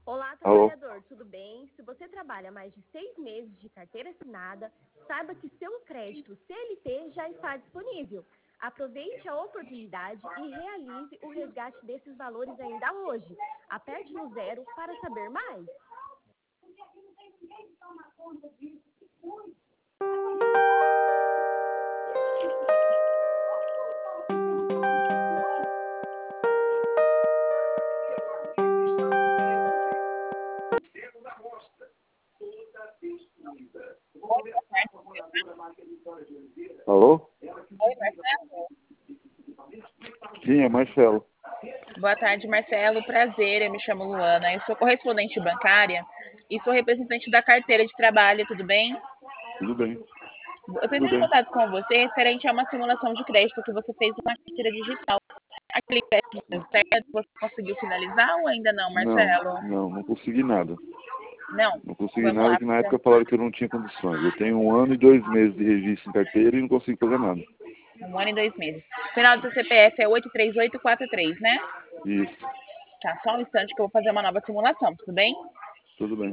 Olá, Alô? trabalhador, tudo bem? Se você trabalha mais de 6 meses de carteira assinada, saiba que seu crédito CLT já está disponível. Aproveite a oportunidade e realize o resgate desses valores ainda hoje. Aperte no 0 para saber mais. Alô? Oi, Marcelo. Sim, é Marcelo. Boa tarde, Marcelo. Prazer, eu me chamo Luana. Eu sou correspondente bancária e sou representante da carteira de trabalho, tudo bem? Tudo bem? Eu Tudo entrei em bem. contato com você referente a uma simulação de crédito que você fez na carteira digital. Aquele crédito deu certo? Você conseguiu finalizar ou ainda não, Marcelo? Não consegui nada. Não? Não consegui Vamos nada lá. que na época falaram que eu não tinha condições. Eu tenho 1 ano e 2 meses de registro em carteira e não consigo fazer nada. 1 ano e 2 meses. O final do seu CPF é 83843, né? Isso, Tá, só um instante que eu vou fazer uma nova simulação, tudo bem? tudo bem.